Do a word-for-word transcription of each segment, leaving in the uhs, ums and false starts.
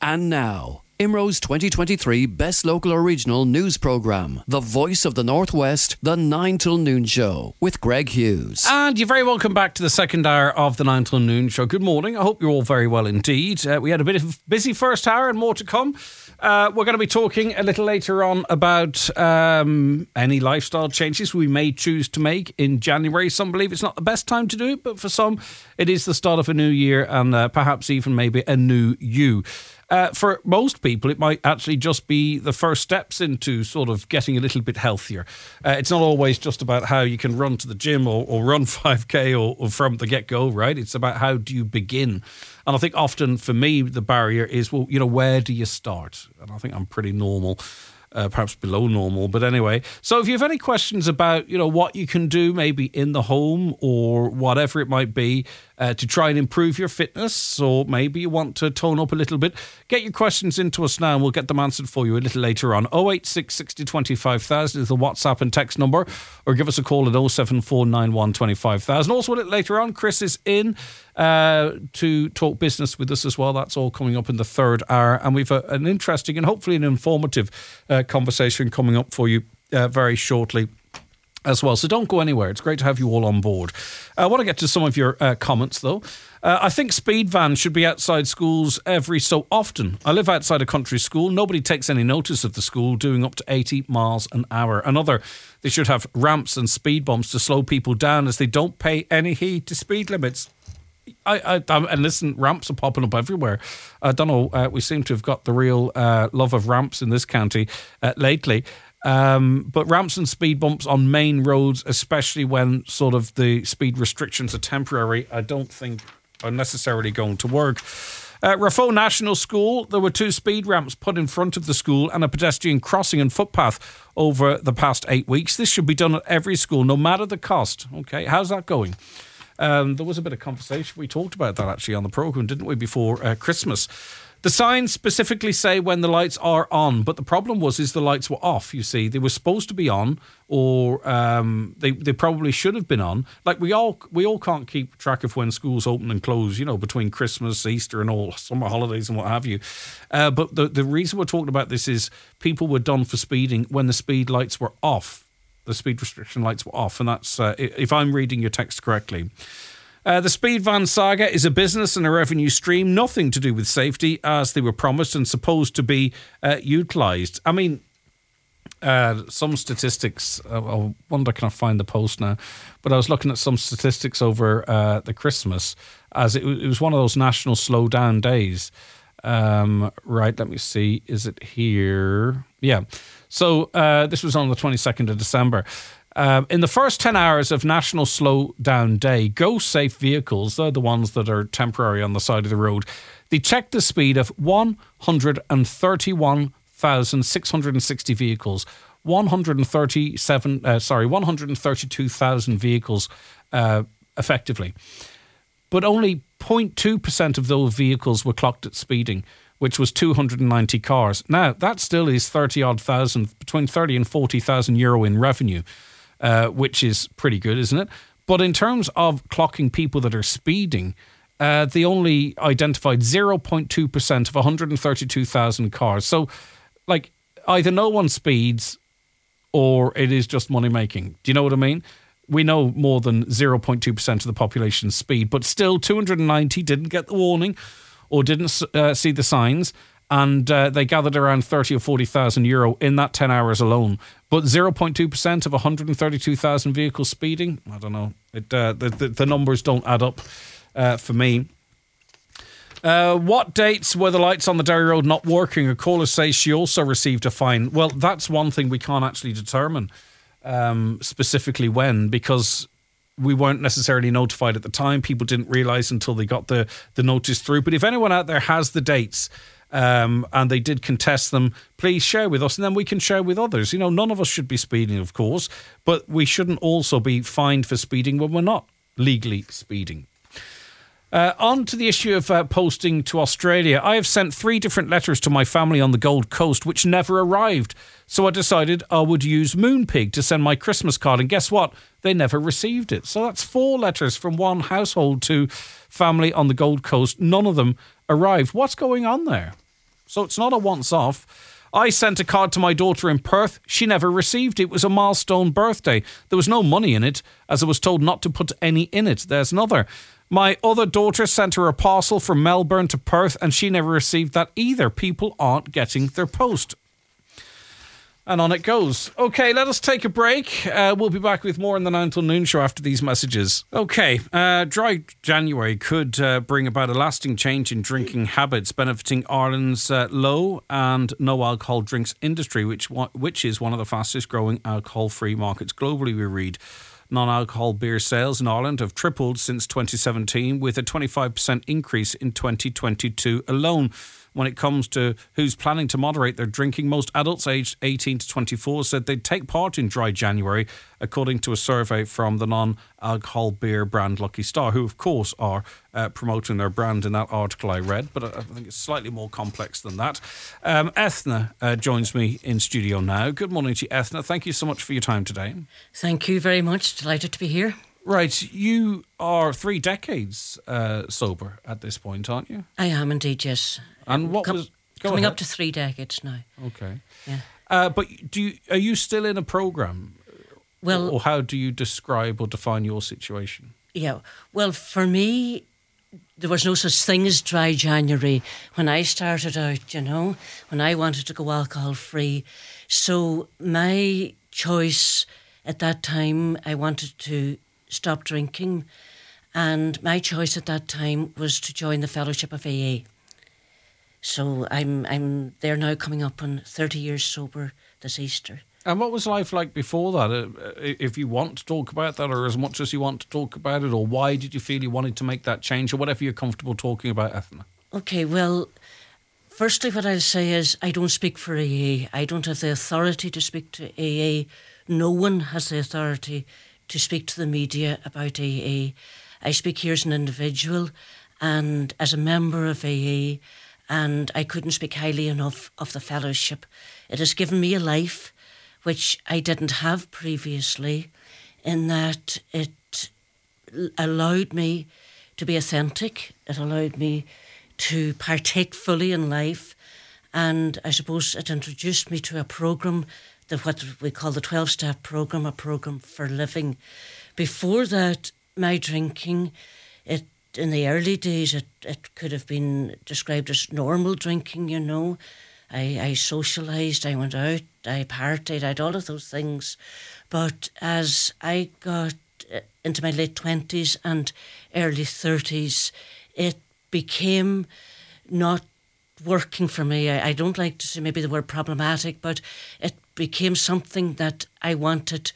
And now, I M R O's twenty twenty-three Best Local Original News Programme, The Voice of the Northwest, The nine till Noon Show, with Greg Hughes. And you're very welcome back to the second hour of the nine till Noon Show. Good morning. I hope you're all very well indeed. Uh, we had a bit of busy first hour and more to come. Uh, we're going to be talking a little later on about um, any lifestyle changes we may choose to make in January. Some believe it's not the best time to do it, but for some, it is the start of a new year and uh, perhaps even maybe a new you. Uh, for most people, it might actually just be the first steps into sort of getting a little bit healthier. Uh, it's not always just about how you can run to the gym or, or run five K or, or from the get-go, right? It's about how do you begin. And I think often for me, the barrier is, well, you know, where do you start? And I think I'm pretty normal. Uh, perhaps below normal, but anyway. So if you have any questions about, you know, what you can do maybe in the home or whatever it might be uh, to try and improve your fitness, or maybe you want to tone up a little bit, get your questions into us now and we'll get them answered for you a little later on. oh eight six, six oh, two five thousand is the WhatsApp and text number, or give us a call at oh seven four nine one, two five thousand. Also a little later on, Chris is in uh, to talk business with us as well. That's all coming up in the third hour, and we've a, an interesting and hopefully an informative uh, conversation coming up for you uh, very shortly as well. So don't go anywhere. It's great to have you all on board. I want to get to some of your uh, comments, though. Uh, I think speed vans should be outside schools every so often. I live outside a country school. Nobody takes any notice of the school doing up to eighty miles an hour. Another, they should have ramps and speed bumps to slow people down, as they don't pay any heed to speed limits. I, I, I and listen, ramps are popping up everywhere. I don't know. Uh, we seem to have got the real uh, love of ramps in this county uh, lately. Um, but ramps and speed bumps on main roads, especially when sort of the speed restrictions are temporary, I don't think are necessarily going to work. Uh, Rafo National School, there were two speed ramps put in front of the school and a pedestrian crossing and footpath over the past eight weeks. This should be done at every school, no matter the cost. Okay, how's that going? Um, there was a bit of conversation. We talked about that actually on the programme, didn't we, before uh, Christmas. The signs specifically say when the lights are on, but the problem was is the lights were off, you see. They were supposed to be on, or um, they, they probably should have been on. Like, we all we all can't keep track of when schools open and close, you know, between Christmas, Easter and all summer holidays and what have you. Uh, but the, the reason we're talking about this is people were done for speeding when the speed lights were off. The speed restriction lights were off, and that's, uh, if I'm reading your text correctly. Uh, the speed van saga is a business and a revenue stream, nothing to do with safety, as they were promised and supposed to be uh, utilised. I mean, uh, some statistics, uh, I wonder, can I find the post now? But I was looking at some statistics over uh, the Christmas, as it, it was one of those national slow down days. Um, right, let me see, is it here? Yeah. So uh, this was on the twenty-second of December. Um, in the first ten hours of National Slow Down Day, Go Safe vehicles, they're the ones that are temporary on the side of the road, they checked the speed of one hundred thirty-one thousand six hundred sixty vehicles, one hundred thirty-seven, uh, sorry, one hundred thirty-two thousand vehicles uh, effectively. But only zero point two percent of those vehicles were clocked at speeding, which was two hundred ninety cars. Now, that still is thirty odd thousand, between thirty and forty thousand euro in revenue. Uh, which is pretty good, isn't it? But in terms of clocking people that are speeding, uh, they only identified zero point two percent of one hundred thirty-two thousand cars. So, like, either no one speeds or it is just money making. Do you know what I mean? We know more than zero point two percent of the population speed, but still two hundred ninety didn't get the warning or didn't uh, see the signs. And uh, they gathered around thirty or forty thousand euro in that ten hours alone. But zero point two percent of one hundred thirty-two thousand vehicles speeding, I don't know. It uh, the, the the numbers don't add up uh, for me. Uh, what dates were the lights on the Derry Road not working? A caller says she also received a fine. Well, that's one thing we can't actually determine um, specifically when, because we weren't necessarily notified at the time. People didn't realise until they got the the notice through. But if anyone out there has the dates, Um, and they did contest them, please share with us, and then we can share with others. You know, none of us should be speeding, of course, but we shouldn't also be fined for speeding when we're not legally speeding. Uh, on to the issue of uh, posting to Australia. I have sent three different letters to my family on the Gold Coast, which never arrived. So I decided I would use Moonpig to send my Christmas card, and guess what? They never received it. So that's four letters from one household to family on the Gold Coast. None of them arrived. What's going on there? So it's not a once-off. I sent a card to my daughter in Perth. She never received it. It was a milestone birthday. There was no money in it, as I was told not to put any in it. There's another. My other daughter sent her a parcel from Melbourne to Perth, and she never received that either. People aren't getting their post. And on it goes. Okay, let us take a break. Uh, we'll be back with more in the nine till noon show after these messages. Okay, uh, dry January could uh, bring about a lasting change in drinking habits, benefiting Ireland's uh, low and no alcohol drinks industry, which which is one of the fastest growing alcohol-free markets globally, we read. Non-alcohol beer sales in Ireland have tripled since twenty seventeen, with a twenty-five percent increase in twenty twenty-two alone. When it comes to who's planning to moderate their drinking, most adults aged eighteen to twenty-four said they'd take part in Dry January, according to a survey from the non-alcohol beer brand Lucky Star, who, of course, are uh, promoting their brand in that article I read, but I think it's slightly more complex than that. Um, Ethna uh, joins me in studio now. Good morning to you, Ethna. Thank you so much for your time today. Thank you very much. Delighted to be here. Right, you are three decades uh, sober at this point, aren't you? I am indeed, yes. And what Com- was go coming ahead. up to three decades now? Okay. Yeah. Uh, but do you, are you still in a program? Well, or how do you describe or define your situation? Yeah. Well, for me, there was no such thing as Dry January when I started out. You know, when I wanted to go alcohol free, so my choice at that time, I wanted to stop drinking, and my choice at that time was to join the Fellowship of A A. So I'm I'm there now, coming up on thirty years sober this Easter. And what was life like before that? Uh, if you want to talk about that, or as much as you want to talk about it, or why did you feel you wanted to make that change, or whatever you're comfortable talking about, Ethna? Okay, well, firstly, what I'll say is I don't speak for A A. I don't have the authority to speak to A A. No one has the authority to speak to the media about A A. I speak here as an individual and as a member of A A, and I couldn't speak highly enough of the fellowship. It has given me a life which I didn't have previously, in that it allowed me to be authentic, it allowed me to partake fully in life, and I suppose it introduced me to a programme, the, what we call the twelve-step programme, a programme for living. Before that, my drinking, it in the early days, it, it could have been described as normal drinking, you know. I, I socialised, I went out, I partied, I had all of those things. But as I got into my late twenties and early thirties, it became not working for me. I, I don't like to say maybe the word problematic, but it became something that I wanted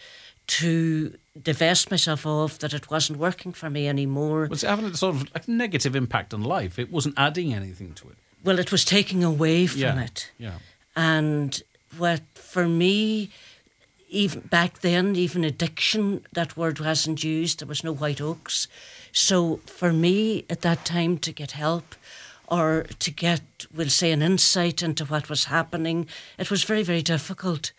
to divest myself of, that it wasn't working for me anymore. Was it having a sort of a negative impact on life? It wasn't adding anything to it. Well, it was taking away from yeah. it. Yeah. And what, for me, even back then, even addiction, that word wasn't used. There was no white oaks. So for me, at that time, to get help or to get, we'll say, an insight into what was happening, it was very, very difficult.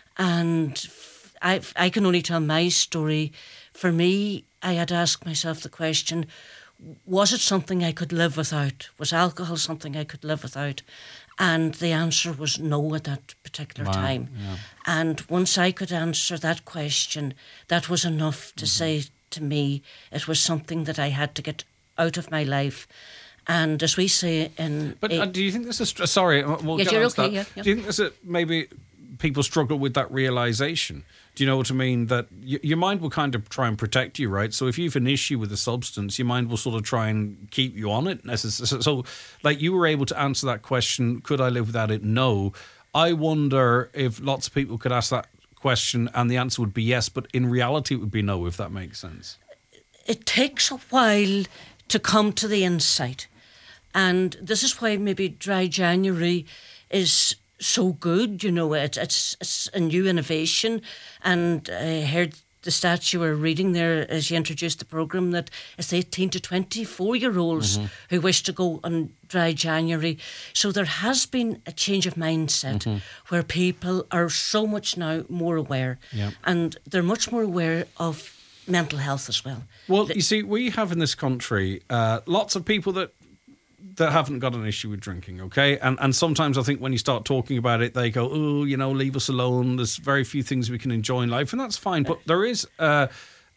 And I, I can only tell my story. For me, I had asked myself the question, was it something I could live without? Was alcohol something I could live without? And the answer was no at that particular wow. time. Yeah. And once I could answer that question, that was enough to mm-hmm. say to me it was something that I had to get out of my life. And as we say in... But a, uh, do you think this is... Sorry, we'll yeah, get you're on to okay, that. yeah, yeah. Do you think this is maybe people struggle with that realisation? Do you know what I mean? That y- your mind will kind of try and protect you, right? So if you have an issue with a substance, your mind will sort of try and keep you on it. So, so like you were able to answer that question, could I live without it? No. I wonder if lots of people could ask that question and the answer would be yes, but in reality it would be no, if that makes sense. It takes a while to come to the insight. And this is why maybe Dry January is so good, you know, it, it's, it's a new innovation. And I heard the stats you were reading there as you introduced the programme, that it's eighteen to twenty-four year olds mm-hmm. who wish to go on Dry January. So there has been a change of mindset mm-hmm. where people are so much now more aware. Yeah. And they're much more aware of mental health as well. Well, you see, we have in this country uh, lots of people that that haven't got an issue with drinking, okay? And and sometimes I think when you start talking about it, they go, oh, you know, leave us alone. There's very few things we can enjoy in life, and that's fine. But there is uh,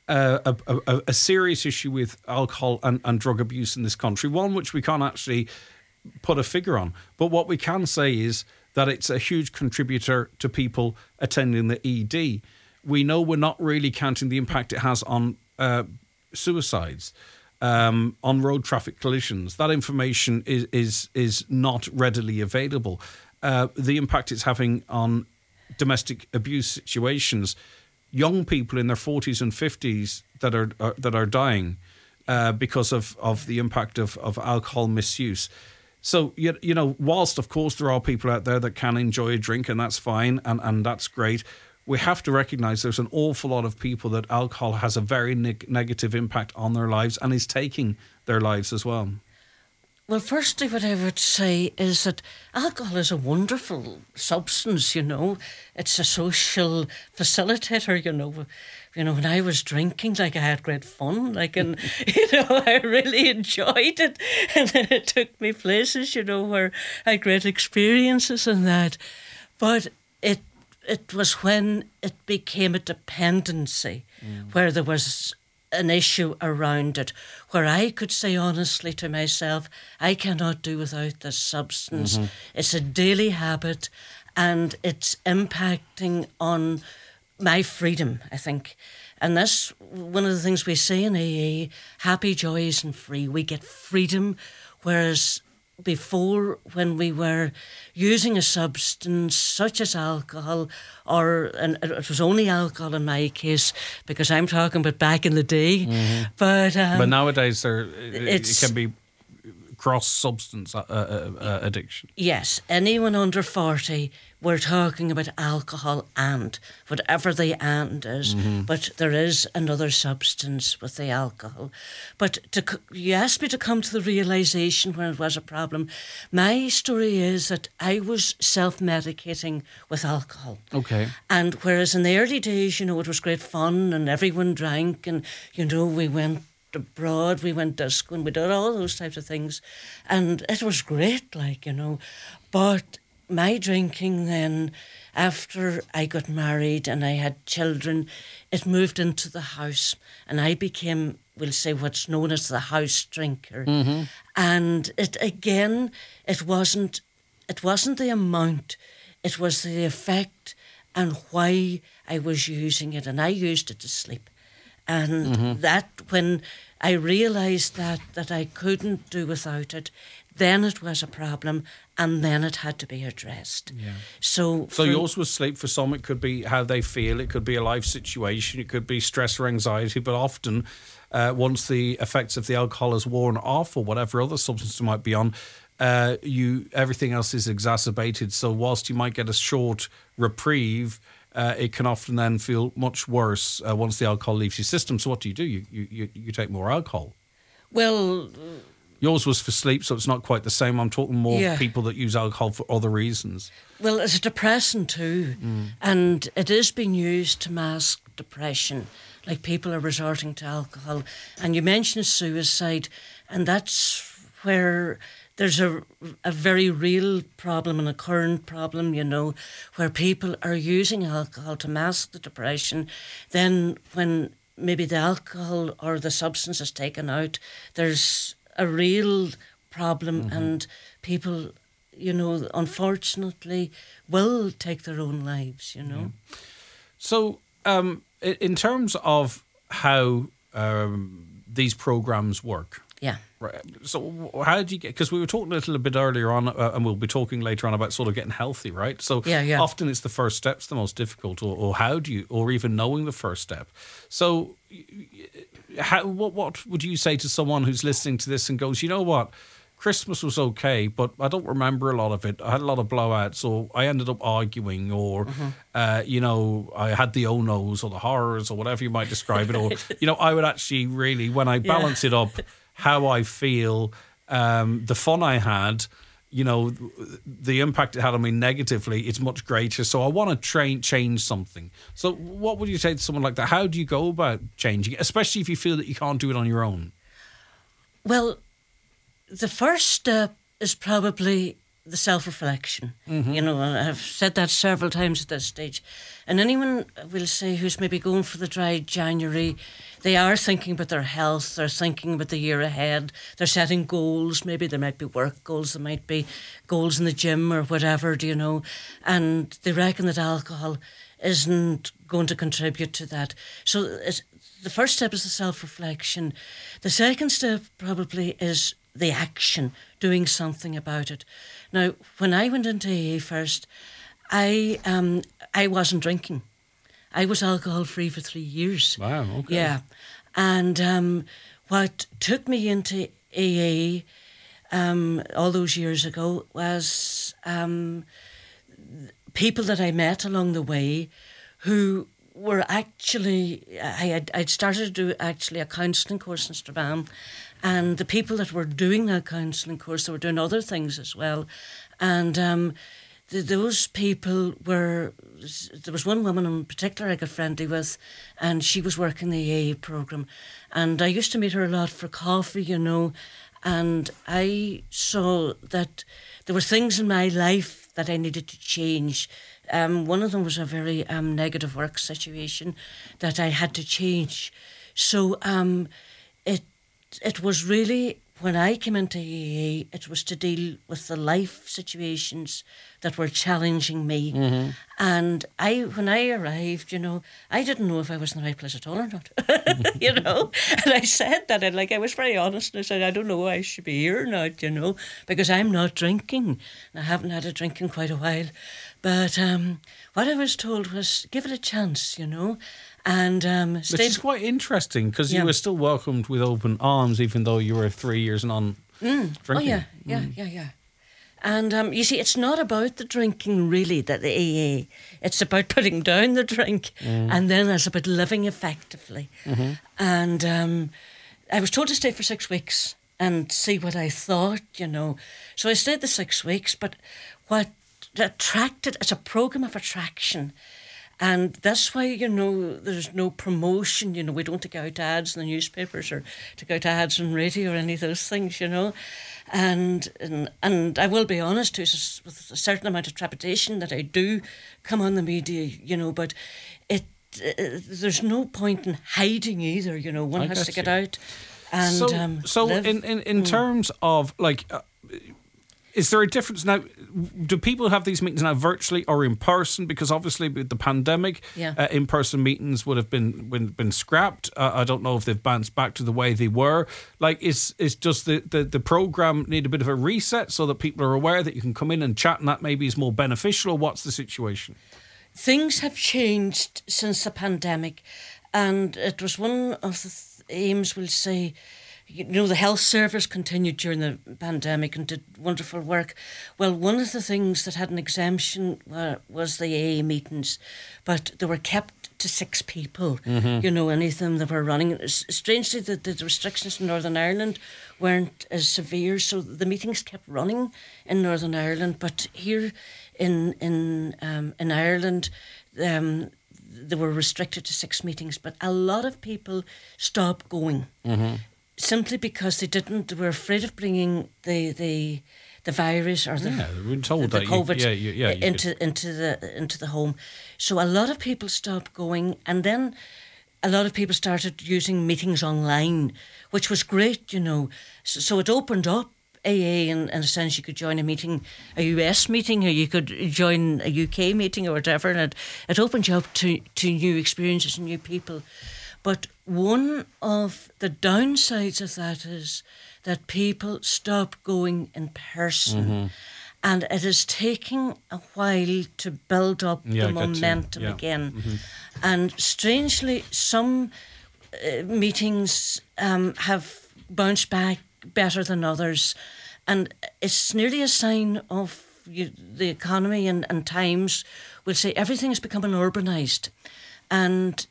a, a, a, a serious issue with alcohol and, and drug abuse in this country, one which we can't actually put a figure on. But what we can say is that it's a huge contributor to people attending the E D. We know we're not really counting the impact it has on uh, suicides, um, on road traffic collisions. That information is is is not readily available. Uh, the impact it's having on domestic abuse situations, young people in their forties and fifties that are, are that are dying uh, because of, of the impact of, of alcohol misuse. So, you, you know, whilst, of course, there are people out there that can enjoy a drink, and that's fine, and, and that's great, we have to recognise there's an awful lot of people that alcohol has a very neg- negative impact on their lives and is taking their lives as well. Well, firstly, what I would say is that alcohol is a wonderful substance, you know. It's a social facilitator, you know. You know, when I was drinking, like, I had great fun, like, and, you know, I really enjoyed it. And then it took me places, you know, where I had great experiences and that. But it it was when it became a dependency, mm. where there was an issue around it, where I could say honestly to myself, I cannot do without this substance. Mm-hmm. It's a daily habit, and it's impacting on my freedom, I think. And that's one of the things we say in A A, happy, joyous and free. We get freedom, whereas before, when we were using a substance such as alcohol, or and it was only alcohol in my case, because I'm talking about back in the day. Mm-hmm. But um, but nowadays there it can be cross substance uh, uh, uh, addiction. Yes, anyone under forty, we're talking about alcohol and whatever the and is, mm-hmm. but there is another substance with the alcohol. But to, you asked me to come to the realisation when it was a problem. My story is that I was self-medicating with alcohol. Okay. And whereas in the early days, you know, it was great fun and everyone drank and, you know, we went abroad, we went disco and we did all those types of things. And it was great, like, you know. But my drinking then, after I got married and I had children, it moved into the house and I became, we'll say, what's known as the house drinker. Mm-hmm. And it again, it wasn't, it wasn't the amount, it was the effect and why I was using it. And I used it to sleep. And mm-hmm. that, when I realised that, that I couldn't do without it, then it was a problem, and then it had to be addressed. Yeah. So, so yours was sleep. For some, it could be how they feel. It could be a life situation. It could be stress or anxiety. But often, uh, once the effects of the alcohol is worn off, or whatever other substance you might be on, uh, you everything else is exacerbated. So whilst you might get a short reprieve, Uh, it can often then feel much worse uh, once the alcohol leaves your system. So what do you do? You you you take more alcohol. Well, yours was for sleep, so it's not quite the same. I'm talking more yeah. people that use alcohol for other reasons. Well, it's a depressant too, mm. and it is being used to mask depression. Like, people are resorting to alcohol, and you mentioned suicide, and that's where there's a, a very real problem and a current problem, you know, where people are using alcohol to mask the depression. Then when maybe the alcohol or the substance is taken out, there's a real problem, mm-hmm. and people, you know, unfortunately will take their own lives, you know. Yeah. So um, in terms of how um, these programs work, yeah. Right. So how do you get, because we were talking a little bit earlier on, uh, and we'll be talking later on about sort of getting healthy, right? So yeah, yeah. often it's the first step's the most difficult, or, or how do you, or even knowing the first step. So how, what, what would you say to someone who's listening to this and goes, you know what, Christmas was okay, but I don't remember a lot of it. I had a lot of blowouts, or I ended up arguing, or, mm-hmm. uh, you know, I had the oh-no's or the horrors or whatever you might describe it, or, you know, I would actually really, when I balance yeah. it up, how I feel, um, the fun I had, you know, the impact it had on me negatively, it's much greater. So I want to train, change something. So what would you say to someone like that? How do you go about changing it, especially if you feel that you can't do it on your own? Well, the first step is probably the self-reflection. Mm-hmm. You know, I've said that several times at this stage. And anyone will say who's maybe going for the dry January, they are thinking about their health, they're thinking about the year ahead, they're setting goals, maybe there might be work goals, there might be goals in the gym or whatever, do you know, and they reckon that alcohol isn't going to contribute to that. So it's, the first step is the self-reflection. The second step probably is the action, doing something about it. Now, when I went into A A first, I um I wasn't drinking. I was alcohol-free for three years. Wow, okay. Yeah. And um, what took me into A A um, all those years ago was um, people that I met along the way who were actually, I had, I'd started to do actually a counselling course in Strabane, and the people that were doing that counselling course, they were doing other things as well. And um, the, those people were, there was one woman in particular I got friendly with, and she was working the A A programme. And I used to meet her a lot for coffee, you know, and I saw that there were things in my life that I needed to change. Um, one of them was a very um, negative work situation that I had to change. So um, it it was really, when I came into A A, it was to deal with the life situations that were challenging me. Mm-hmm. And I, when I arrived, you know, I didn't know if I was in the right place at all or not, you know. And I said that, and like I was very honest, and I said, I don't know I should be here or not, you know, because I'm not drinking. I haven't had a drink in quite a while. But um, what I was told was, give it a chance, you know. And um, Which is quite interesting, because yeah. you were still welcomed with open arms, even though you were three years non mm. drinking. Oh, yeah, yeah, mm. yeah, yeah. And um, you see, it's not about the drinking, really, that the A A. It's about putting down the drink, mm. and then it's about living effectively. Mm-hmm. And um, I was told to stay for six weeks and see what I thought, you know. So I stayed the six weeks, but what attracted, it's a programme of attraction. And that's why, you know, there's no promotion, you know, we don't take out ads in the newspapers or take out ads on radio or any of those things, you know. And and, and I will be honest, too, with a certain amount of trepidation that I do come on the media, you know, but it uh, there's no point in hiding either, you know, one I has to get you. out and So, um, so live. in, in, in mm. terms of, like... Uh, Is there a difference now? Do people have these meetings now virtually or in person? Because obviously with the pandemic, yeah. uh, in-person meetings would have been been, been scrapped. Uh, I don't know if they've bounced back to the way they were. Like, is is just the, the, the programme need a bit of a reset so that people are aware that you can come in and chat and that maybe is more beneficial? Or what's the situation? Things have changed since the pandemic, and it was one of the th- aims, we'll say. You know, the health service continued during the pandemic and did wonderful work. Well, one of the things that had an exemption uh, was the A A meetings, but they were kept to six people, mm-hmm. you know, any of them that were running. Strangely, the, the restrictions in Northern Ireland weren't as severe, so the meetings kept running in Northern Ireland. But here in, in, um, in Ireland, um, they were restricted to six meetings, but a lot of people stopped going. Mm-hmm. Simply because they didn't, they were afraid of bringing the the, the virus or the, yeah, we were told the, the that COVID you, yeah, you, yeah, you into could. into the into the home. So a lot of people stopped going, and then a lot of people started using meetings online, which was great, you know. So, so it opened up A A in, in a sense. You could join a meeting, a U S meeting, or you could join a U K meeting or whatever, and it, it opened you up to, to new experiences and new people. But one of the downsides of that is that people stop going in person. Mm-hmm. And it is taking a while to build up yeah, the momentum yeah. again. Mm-hmm. And strangely, some uh, meetings um, have bounced back better than others. And it's nearly a sign of you, the economy and, and times. We'll say everything is becoming urbanised. And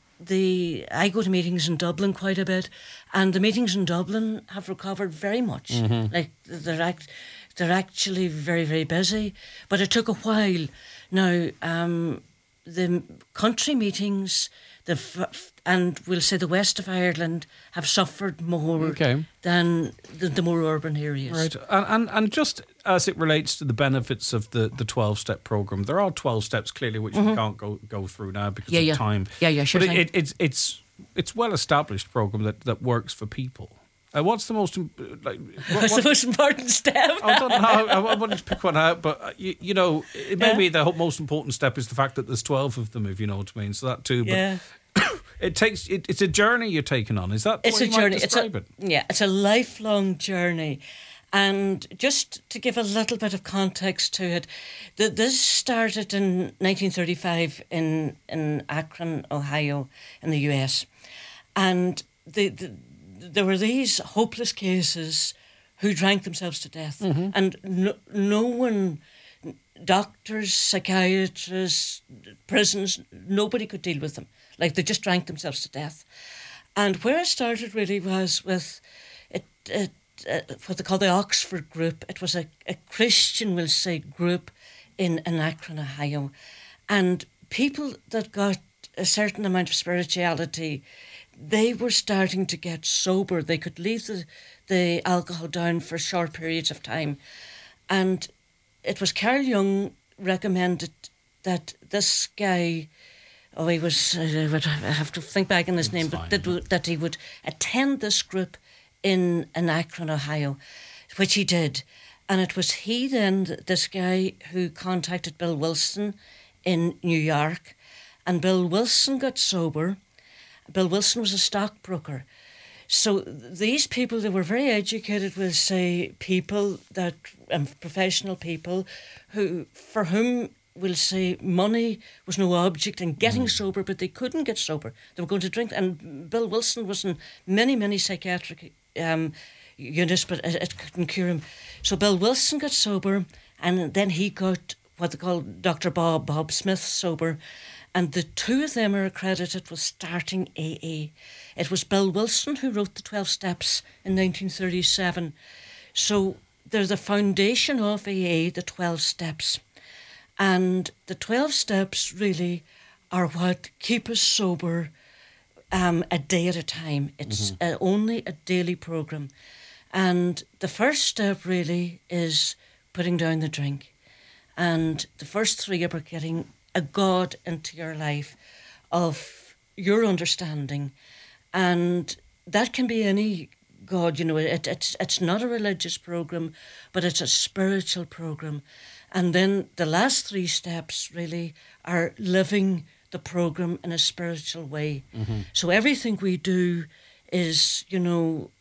The I go to meetings in Dublin quite a bit, and the meetings in Dublin have recovered very much. Mm-hmm. Like they're act, they're actually very very busy, but it took a while. Now um, the country meetings, the f- and we'll say the west of Ireland have suffered more Okay. than the, the more urban areas. Right, and, and and just as it relates to the benefits of the the twelve-step program, there are twelve steps clearly which we can't go go through now because Yeah, of yeah. time. Yeah, yeah, sure But it, thing. it, it's it's it's well established program that, that works for people. Uh, what's the most im- like? What, That's what, the most important step. I don't know. I, I wanted to pick one out, but uh, you, you know, it maybe the ho- most important step is the fact that there's twelve of them, if you know what I mean. So that too. But Yeah. it takes. It, it's a journey you're taking on. Is that It's what a you might journey. It's a, describe it? yeah, it's a lifelong journey. And just to give a little bit of context to it, the, this started in nineteen thirty-five in, in Akron, Ohio, in the U S. And the, the, there were these hopeless cases who drank themselves to death. Mm-hmm. And no, no one, doctors, psychiatrists, prisons, nobody could deal with them. Like, they just drank themselves to death. And where it started really was with it, it uh, what they call the Oxford Group. It was a, a Christian, we'll say, group in, in Akron, Ohio. And people that got a certain amount of spirituality, they were starting to get sober. They could leave the, the alcohol down for short periods of time. And it was Carl Jung recommended that this guy, oh, he was, I would I have to think back on his name, fine, but that, that he would attend this group in, in Akron, Ohio, which he did. And it was he then, this guy, who contacted Bill Wilson in New York. And Bill Wilson got sober. Bill Wilson was a stockbroker. So these people, they were very educated with, say, people that, um, professional people, who, for whom, we'll say, money was no object in getting mm. sober, but they couldn't get sober. They were going to drink. And Bill Wilson was in many, many psychiatric um, units, but it, it couldn't cure him. So Bill Wilson got sober, and then he got what they call Doctor Bob, Bob Smith sober. And the two of them are accredited with starting A A. It was Bill Wilson who wrote the twelve steps in nineteen thirty-seven. So they're the foundation of A A, the twelve steps. And the twelve steps really are what keep us sober um, a day at a time. It's mm-hmm. uh, only a daily program. And the first step really is putting down the drink. And the first three are about getting a God into your life of your understanding. And that can be any God, you know, it, it's, it's not a religious program, but it's a spiritual program. And then the last three steps really are living the program in a spiritual way. Mm-hmm. So everything we do is, you know,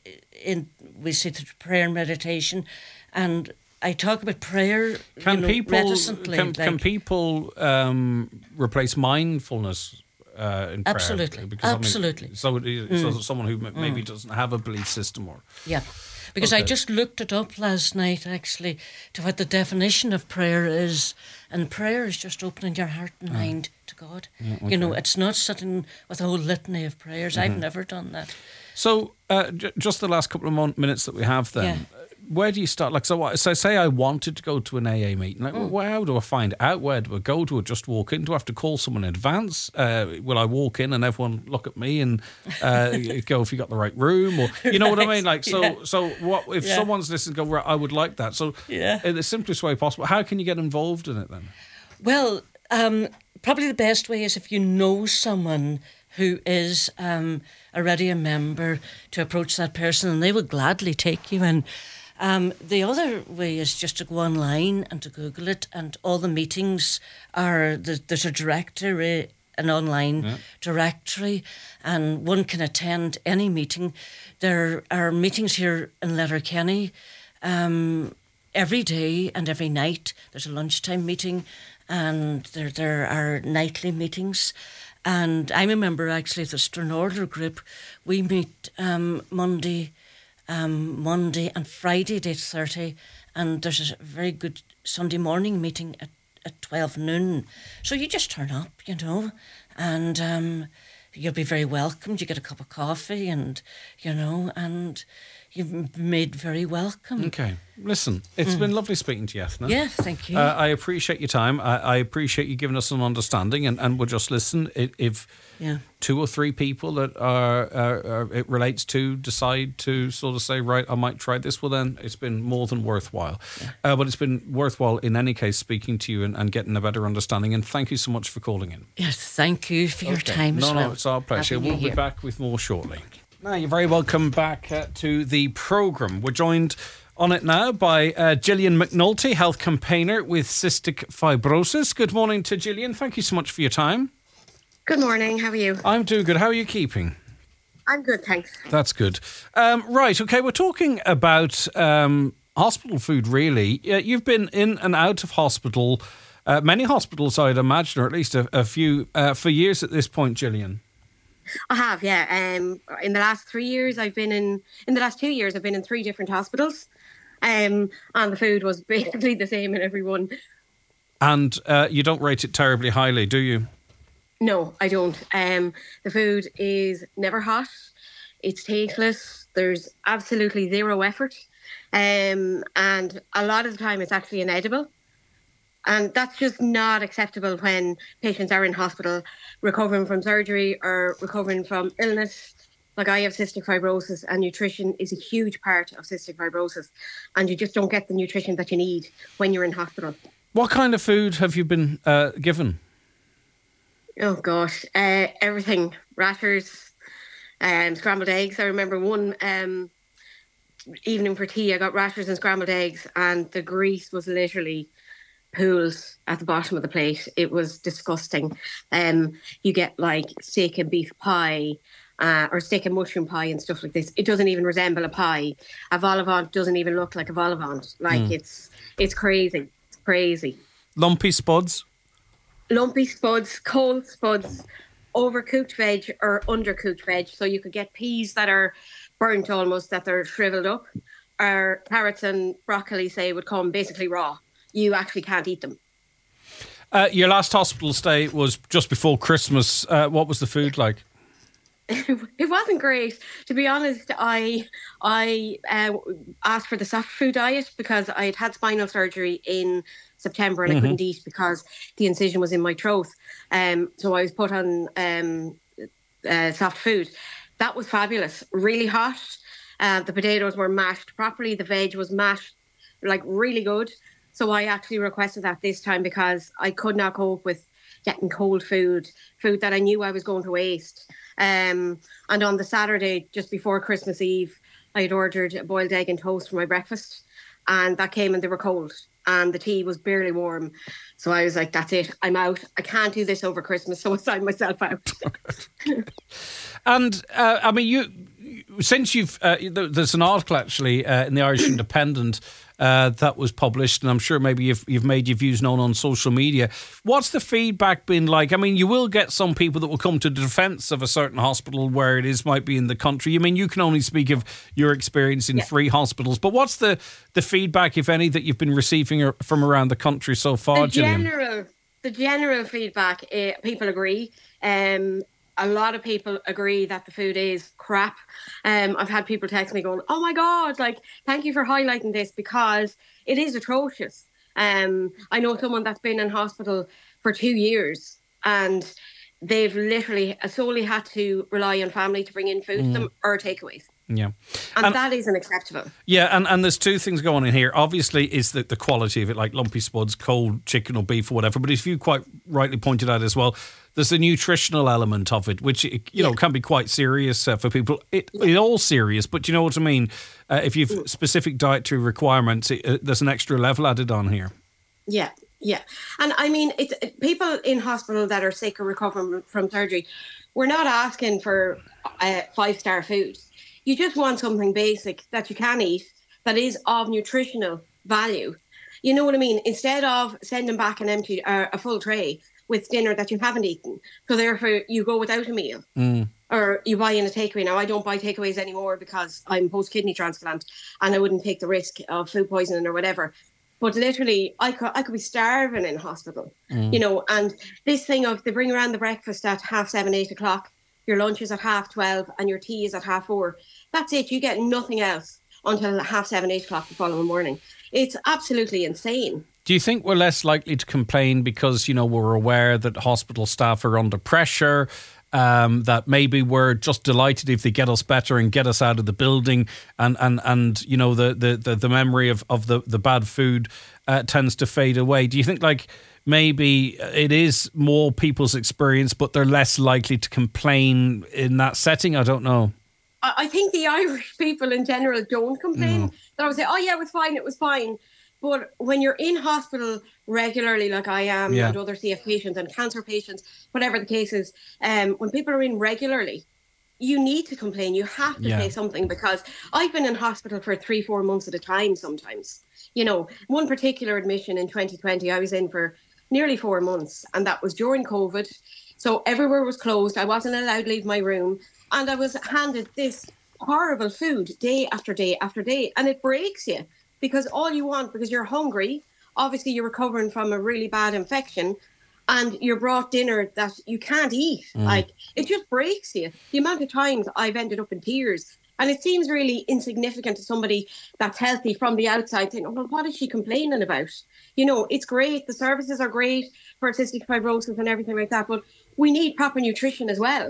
in we say through prayer and meditation, and I talk about prayer. Can you know, people reticently, can, like, can people um, replace mindfulness uh, in prayer? Absolutely, because, absolutely. I mean, so, mm. so someone who maybe mm. doesn't have a belief system, or yeah. Because okay. I just looked it up last night, actually, to what the definition of prayer is. And prayer is just opening your heart and mind mm. to God. Mm, okay. You know, it's not sitting with a whole litany of prayers. Mm-hmm. I've never done that. So, uh, j- just the last couple of mon- minutes that we have then. Yeah. Where do you start? Like, so, what, so say I wanted to go to an A A meeting. Like, mm. well, how do I find out? Where do I go? Do I just walk in? Do I have to call someone in advance? Uh, will I walk in and everyone look at me and uh, go, "If you got the right room," or you know right. what I mean? Like, so, yeah. so what if yeah. someone's listening? Go, right, I would like that. So, yeah. in the simplest way possible, how can you get involved in it then? Well, um, probably the best way is if you know someone who is um, already a member, to approach that person, and they would gladly take you in. Um, the other way is just to go online and to Google it, and all the meetings are, there's a directory, an online yeah. directory, and one can attend any meeting. There are meetings here in Letterkenny um, every day and every night. There's a lunchtime meeting, and there there are nightly meetings. And I'm a member actually of the Stranraer group. We meet um, Monday Um, Monday and Friday at eight thirty, and there's a very good Sunday morning meeting at, at twelve noon. So you just turn up, you know, and um, you'll be very welcomed. You get a cup of coffee and, you know, and you've been made very welcome. Okay. Listen, it's mm. been lovely speaking to you, Ethna. Yeah, thank you. Uh, I appreciate your time. I, I appreciate you giving us an understanding, and, and we'll just listen. If yeah. two or three people that are, are, are it relates to decide to sort of say, right, I might try this, well then it's been more than worthwhile. Yeah. Uh, but it's been worthwhile in any case speaking to you and, and getting a better understanding. And thank you so much for calling in. Yes, thank you for okay. your time no, as well. No, it's our pleasure. Happy We'll be year. back with more shortly. Okay. Now, you're very welcome back uh, to the programme. We're joined on it now by uh, Gillian McNulty, health campaigner with cystic fibrosis. Good morning to Gillian. Thank you so much for your time. Good morning. How are you? I'm doing good. How are you keeping? I'm good, thanks. That's good. Um, right, okay, we're talking about um, hospital food, really. Uh, you've been in and out of hospital, uh, many hospitals, I'd imagine, or at least a, a few, uh, for years at this point, Gillian. I have, yeah. Um, in the last three years, I've been in, in the last two years, I've been in three different hospitals. Um, and the food was basically the same in every one. And uh, you don't rate it terribly highly, do you? No, I don't. Um, the food is never hot. It's tasteless. There's absolutely zero effort. Um, and a lot of the time it's actually inedible. And that's just not acceptable when patients are in hospital recovering from surgery or recovering from illness. Like, I have cystic fibrosis, and nutrition is a huge part of cystic fibrosis. And you just don't get the nutrition that you need when you're in hospital. What kind of food have you been uh, given? Oh, gosh. Uh, everything. Rashers, um, scrambled eggs. I remember one um, evening for tea, I got rashers and scrambled eggs, and the grease was literally pools at the bottom of the plate. It was disgusting. Um, you get like steak and beef pie uh, or steak and mushroom pie and stuff like this. It doesn't even resemble a pie. A vol au vent doesn't even look like a vol au vent. Like mm. it's it's crazy. It's crazy. Lumpy spuds? Lumpy spuds, cold spuds, overcooked veg or undercooked veg. So you could get peas that are burnt almost, that they're shriveled up, or carrots and broccoli, say, would come basically raw. You actually can't eat them. Uh, your last hospital stay was just before Christmas. Uh, what was the food like? It wasn't great. To be honest, I I uh, asked for the soft food diet because I had had spinal surgery in September and mm-hmm. I couldn't eat because the incision was in my throat. Um, so I was put on um, uh, soft food. That was fabulous. Really hot. Uh, the potatoes were mashed properly. The veg was mashed like really good. So I actually requested that this time because I could not cope with getting cold food, food that I knew I was going to waste. Um, and on the Saturday, just before Christmas Eve, I had ordered a boiled egg and toast for my breakfast. And that came and they were cold. And the tea was barely warm. So I was like, that's it. I'm out. I can't do this over Christmas. So I signed myself out. And, uh, I mean, you since you've... Uh, there's an article, actually, uh, in the Irish Independent uh, that was published, and I'm sure maybe you've, you've made your views known on social media. What's the feedback been like? I mean, you will get some people that will come to the defence of a certain hospital where it is might be in the country. I mean, you can only speak of your experience in yeah. three hospitals, but what's the, the feedback, if any, that you've been receiving from around the country so far, the Gillian? General, the general feedback, uh, people agree. Um, a lot of people agree that the food is crap. Um, I've had people text me going, oh my God, like, thank you for highlighting this because it is atrocious. Um, I know someone that's been in hospital for two years and they've literally solely had to rely on family to bring in food mm. to them or takeaways. Yeah. And, and that isn't acceptable. Yeah, and, and there's two things going on here. Obviously, is the, the quality of it, like lumpy spuds, cold chicken or beef or whatever. But if you quite rightly pointed out as well, there's a nutritional element of it, which, you yeah. know, can be quite serious uh, for people. It, yeah. It's all serious, but you know what I mean? Uh, if you've mm. specific dietary requirements, it, uh, there's an extra level added on here. Yeah, yeah. And I mean, it's people in hospital that are sick or recovering from surgery, we're not asking for uh, five-star food. You just want something basic that you can eat that is of nutritional value. You know what I mean? Instead of sending back an empty, uh, a full tray with dinner that you haven't eaten. So therefore you go without a meal mm. or you buy in a takeaway. Now I don't buy takeaways anymore because I'm post-kidney transplant and I wouldn't take the risk of food poisoning or whatever. But literally I could, I could be starving in hospital, mm. you know, and this thing of they bring around the breakfast at half seven, eight o'clock, your lunch is at half twelve and your tea is at half four. That's it. You get nothing else until half seven, eight o'clock the following morning. It's absolutely insane. Do you think we're less likely to complain because, you know, we're aware that hospital staff are under pressure, um, that maybe we're just delighted if they get us better and get us out of the building, and, and, and you know, the, the, the, the memory of, of the, the bad food uh, tends to fade away? Do you think, like, maybe it is more people's experience, but they're less likely to complain in that setting? I don't know. I think the Irish people in general don't complain. Mm. They'll say, oh, yeah, it was fine, it was fine. But when you're in hospital regularly, like I am, yeah. and other C F patients and cancer patients, whatever the case is, um, when people are in regularly, you need to complain. You have to yeah. say something, because I've been in hospital for three, four months at a time sometimes. You know, one particular admission in twenty twenty, I was in for nearly four months, and that was during COVID. So everywhere was closed. I wasn't allowed to leave my room. And I was handed this horrible food day after day after day. And it breaks you, because all you want, because you're hungry, obviously you're recovering from a really bad infection, and you're brought dinner that you can't eat. Mm. Like, it just breaks you. The amount of times I've ended up in tears. And it seems really insignificant to somebody that's healthy from the outside, saying, oh, well, what is she complaining about? You know, it's great. The services are great for cystic fibrosis and everything like that. But we need proper nutrition as well.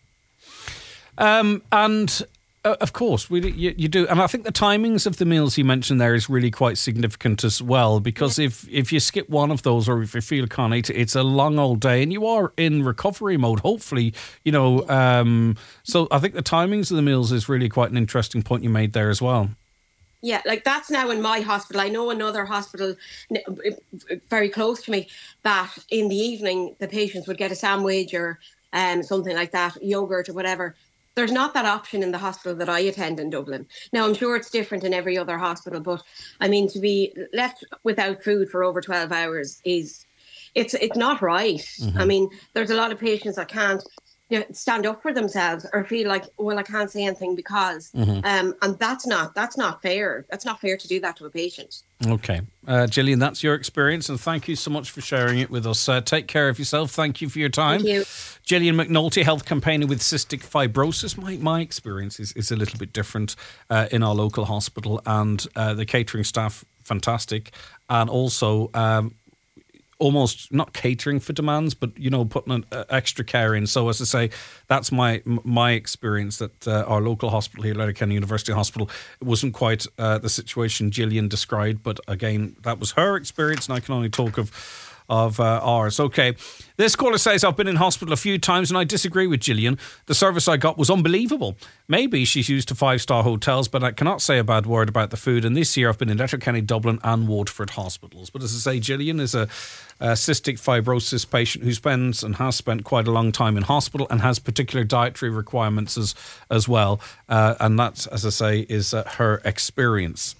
Um, and... Uh, of course, we you, you do. And I think the timings of the meals you mentioned there is really quite significant as well, because yeah. if, if you skip one of those, or if you feel can't eat, it's a long old day, and you are in recovery mode, hopefully, you know. Um, so I think the timings of the meals is really quite an interesting point you made there as well. Yeah, like that's now in my hospital. I know another hospital very close to me that in the evening the patients would get a sandwich or um, something like that, yogurt or whatever. There's not that option in the hospital that I attend in Dublin. Now, I'm sure it's different in every other hospital, but I mean, to be left without food for over twelve hours is, it's it's not right. Mm-hmm. I mean, there's a lot of patients that can't, you know, stand up for themselves or feel like, well, I can't say anything because, mm-hmm. um, and that's not that's not fair. That's not fair to do that to a patient. Okay. Uh, Gillian, that's your experience, and thank you so much for sharing it with us. Uh, take care of yourself. Thank you for your time. Thank you. Gillian McNulty, health campaigner with cystic fibrosis. My my experience is, is a little bit different uh, in our local hospital, and uh, the catering staff, fantastic, and also um, almost not catering for demands, but, you know, putting an uh, extra care in. So, as I say, that's my my experience, that uh, our local hospital here, Letterkenny University Hospital, it wasn't quite uh, the situation Gillian described, but again, that was her experience, and I can only talk of of uh, ours. Okay. This caller says, I've been in hospital a few times and I disagree with Gillian. The service I got was unbelievable. Maybe she's used to five-star hotels, but I cannot say a bad word about the food. And this year I've been in Letterkenny, Dublin and Waterford hospitals. But as I say, Gillian is a, a cystic fibrosis patient who spends and has spent quite a long time in hospital and has particular dietary requirements as, as well. Uh, and that, as I say, is uh, her experience.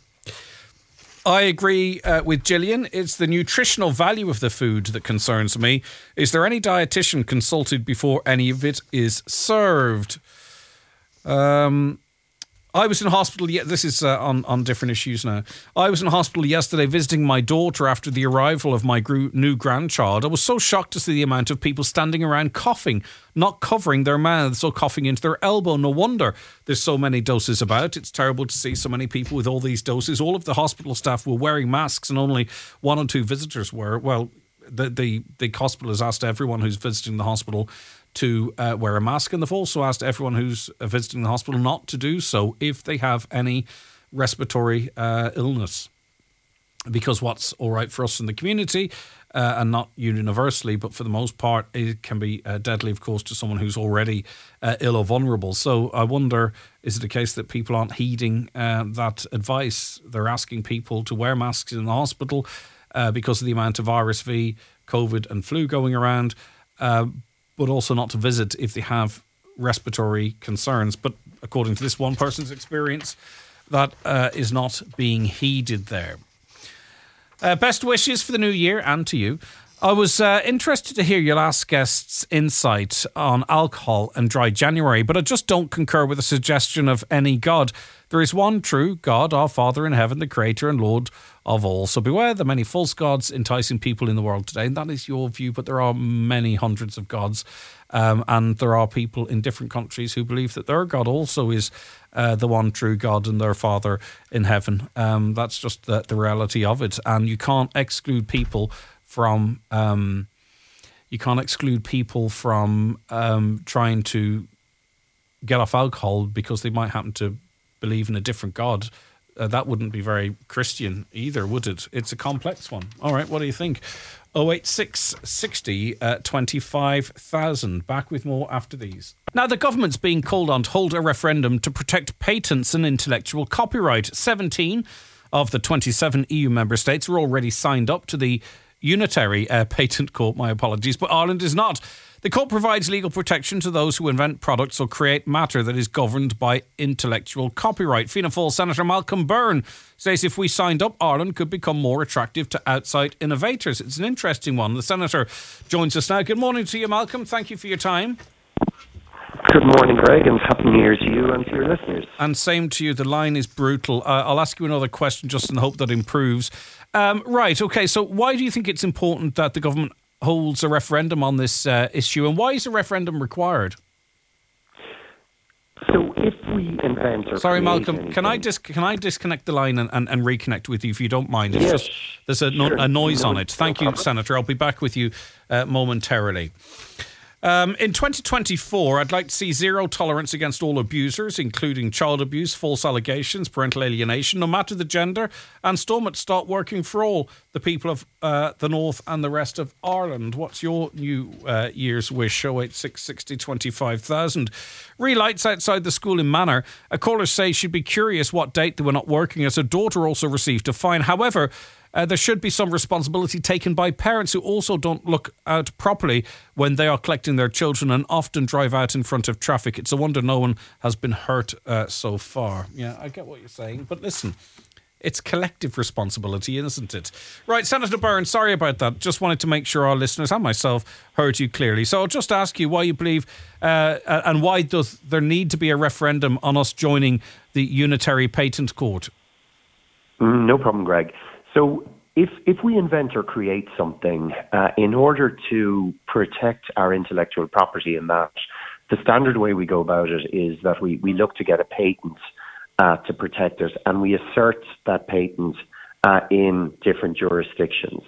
I agree uh, with Gillian. It's the nutritional value of the food that concerns me. Is there any dietitian consulted before any of it is served? Um, I was in hospital. Yeah, this is uh, on, on different issues now. I was in hospital yesterday visiting my daughter after the arrival of my gr- new grandchild. I was so shocked to see the amount of people standing around coughing, not covering their mouths or coughing into their elbow. No wonder there's so many doses about. It's terrible to see so many people with all these doses. All of the hospital staff were wearing masks and only one or two visitors were. Well, the the, the hospital has asked everyone who's visiting the hospital to uh, wear a mask, and they've also asked everyone who's visiting the hospital not to do so if they have any respiratory uh, illness. Because what's all right for us in the community, uh, and not universally, but for the most part, it can be uh, deadly, of course, to someone who's already uh, ill or vulnerable. So I wonder, is it a case that people aren't heeding uh, that advice? They're asking people to wear masks in the hospital uh, because of the amount of R S V, COVID and flu going around, uh, but also not to visit if they have respiratory concerns. But according to this one person's experience, that uh, is not being heeded there. Uh, best wishes for the new year and to you. I was uh, interested to hear your last guest's insight on alcohol and dry January, but I just don't concur with the suggestion of any God. There is one true God, our Father in heaven, the Creator and Lord of all. So beware the many false gods enticing people in the world today. And that is your view, but there are many hundreds of gods. Um, and there are people in different countries who believe that their God also is uh, the one true God and their Father in heaven. Um, that's just the, the reality of it. And you can't exclude people from um, you can't exclude people from um, trying to get off alcohol because they might happen to believe in a different God. Uh, that wouldn't be very Christian either, would it? It's a complex one. All right, what do you think? oh eight six sixty uh, twenty-five thousand. Back with more after these. Now, the government's being called on to hold a referendum to protect patents and intellectual copyright. seventeen of the twenty-seven E U member states are already signed up to the Unitary uh, Patent Court, my apologies, but Ireland is not. The court provides legal protection to those who invent products or create matter that is governed by intellectual copyright. Fianna Fáil Senator Malcolm Byrne says if we signed up, Ireland could become more attractive to outside innovators. It's an interesting one. The Senator joins us now. Good morning to you, Malcolm. Thank you for your time. Good morning, Greg, and happy New Year to you and to your listeners. And same to you. The line is brutal. Uh, I'll ask you another question just in the hope that improves. Um, right, okay, so why do you think it's important that the government holds a referendum on this uh, issue, and why is a referendum required? So if we invent or Sorry, Malcolm, anything, can I dis- can I disconnect the line and, and, and reconnect with you if you don't mind? It's yes, just there's a, no, sure. a noise no, on it. Thank no you, problem. Senator. I'll be back with you uh, momentarily. Um, in twenty twenty-four, I'd like to see zero tolerance against all abusers, including child abuse, false allegations, parental alienation, no matter the gender, and Stormont start working for all the people of uh, the North and the rest of Ireland. What's your New uh, Year's wish? oh eight six sixty twenty-five thousand. Relights outside the school in Manor. A caller says she'd be curious what date they were not working, as her daughter also received a fine. However, Uh, there should be some responsibility taken by parents who also don't look out properly when they are collecting their children and often drive out in front of traffic. It's a wonder no one has been hurt uh, so far. Yeah, I get what you're saying. But listen, it's collective responsibility, isn't it? Right, Senator Byrne, sorry about that. Just wanted to make sure our listeners and myself heard you clearly. So I'll just ask you why you believe uh, and why does there need to be a referendum on us joining the Unitary Patent Court? Mm, no problem, Greg. So if if we invent or create something uh, in order to protect our intellectual property in that, the standard way we go about it is that we, we look to get a patent uh, to protect it, and we assert that patent uh, in different jurisdictions.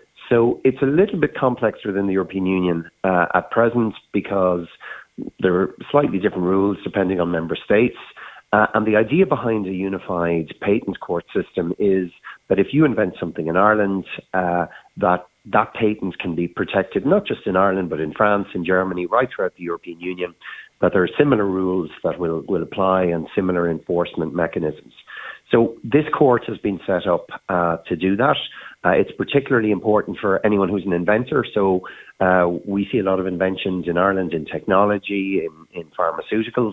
So it's a little bit complex within the European Union uh, at present because there are slightly different rules depending on member states. Uh, and the idea behind a unified patent court system is that if you invent something in Ireland, uh, that that patent can be protected not just in Ireland, but in France, in Germany, right throughout the European Union, that there are similar rules that will, will apply and similar enforcement mechanisms. So this court has been set up uh, to do that. Uh, it's particularly important for anyone who's an inventor. So uh, we see a lot of inventions in Ireland in technology, in, in pharmaceuticals.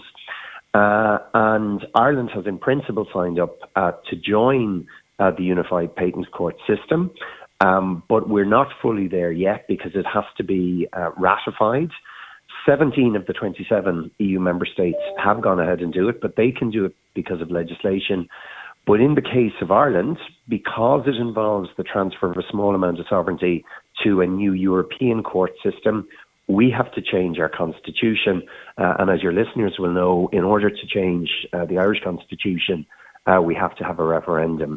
Uh, and Ireland has in principle signed up uh, to join uh, the Unified Patent Court system, um, but we're not fully there yet because it has to be uh, ratified. seventeen of the twenty-seven E U member states have gone ahead and do it, but they can do it because of legislation. But in the case of Ireland, because it involves the transfer of a small amount of sovereignty to a new European court system, we have to change our constitution. Uh, and as your listeners will know, in order to change uh, the Irish constitution, uh, we have to have a referendum.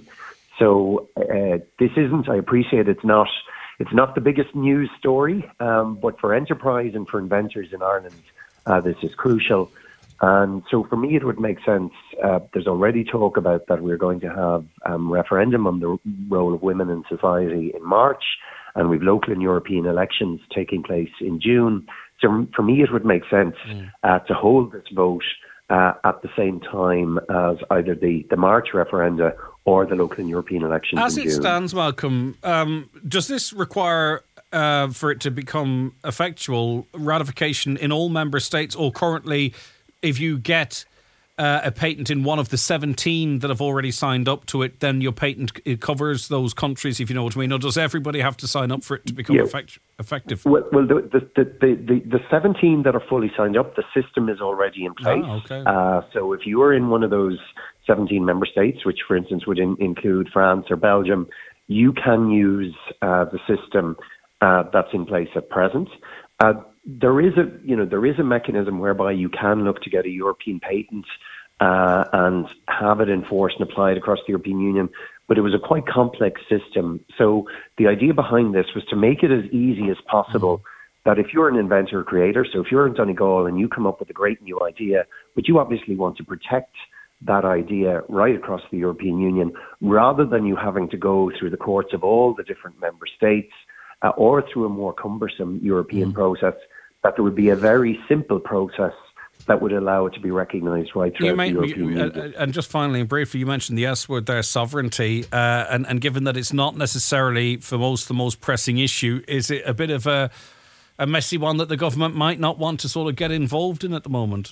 So uh, this isn't, I appreciate it's not, it's not the biggest news story, um, but for enterprise and for inventors in Ireland, uh, this is crucial. And so for me, it would make sense. Uh, there's already talk about that we're going to have a um, referendum on the role of women in society in March. And we've local and European elections taking place in June. So for me, it would make sense mm. uh, to hold this vote uh, at the same time as either the, the March referenda or the local and European elections As in it June. stands, Malcolm, um, does this require, uh, for it to become effectual, ratification in all member states, or currently, if you get uh, a patent in one of the seventeen that have already signed up to it, then your patent it covers those countries, if you know what I mean? Or does everybody have to sign up for it to become yeah. effect- effective? Well, well the, the, the, the, the seventeen that are fully signed up, the system is already in place. Ah, okay. uh, so if you are in one of those seventeen member states, which, for instance, would in, include France or Belgium, you can use uh, the system uh, that's in place at present. Uh, there is a, you know, there is a mechanism whereby you can look to get a European patent uh, and have it enforced and applied across the European Union, but it was a quite complex system. So the idea behind this was to make it as easy as possible. Mm-hmm. That if you're an inventor or creator, so if you're in Donegal and you come up with a great new idea, but you obviously want to protect that idea right across the European Union, rather than you having to go through the courts of all the different member states uh, or through a more cumbersome European mm. process, that there would be a very simple process that would allow it to be recognised right throughout the European you, Union. Uh, and just finally and briefly, you mentioned the S word there, sovereignty, uh, and, and given that it's not necessarily for most the most pressing issue, is it a bit of a, a messy one that the government might not want to sort of get involved in at the moment?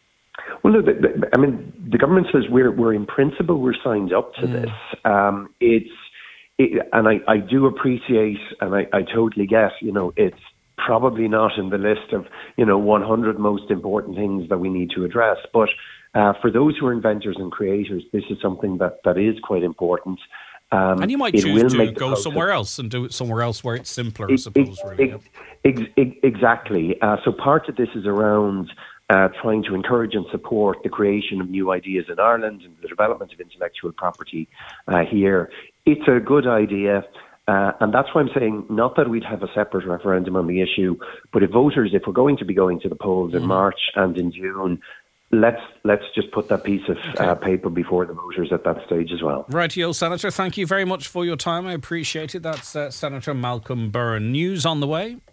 Well, look, I mean, the government says we're, we're in principle, we're signed up to mm. this. Um, it's, it, and I, I do appreciate, and I, I totally get, you know, it's probably not in the list of, you know, one hundred most important things that we need to address. But uh, for those who are inventors and creators, this is something that, that is quite important. Um, and you might choose to go somewhere else and do it somewhere else where it's simpler, I suppose, it, really. It, it, exactly. Uh, so part of this is around Uh, trying to encourage and support the creation of new ideas in Ireland and the development of intellectual property uh, here. It's a good idea, uh, and that's why I'm saying not that we'd have a separate referendum on the issue, but if voters, if we're going to be going to the polls in March and in June, let's let's just put that piece of okay. uh, paper before the voters at that stage as well. Rightio, Senator. Thank you very much for your time. I appreciate it. That's uh, Senator Malcolm Byrne. News on the way.